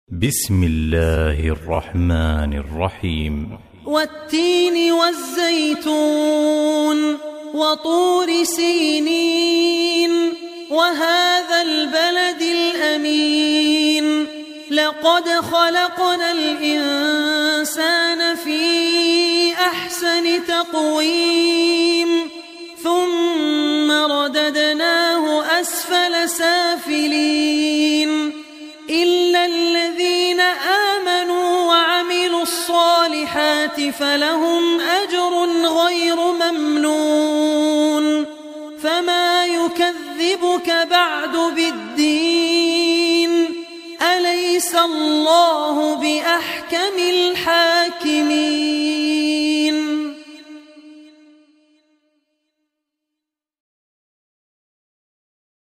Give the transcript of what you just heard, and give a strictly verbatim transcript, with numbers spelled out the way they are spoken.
بسم الله الرحمن الرحيم. والتين والزيتون وطور سينين وهذا البلد الأمين لقد خلقنا الإنسان في أحسن تقويم ثم رددناه أسفل سافلين إلا الذين آمنوا وعملوا الصالحات فلهم أجر غير ممنون فما يكذبك بعد بالدين أليس الله بأحكم الحاكمين.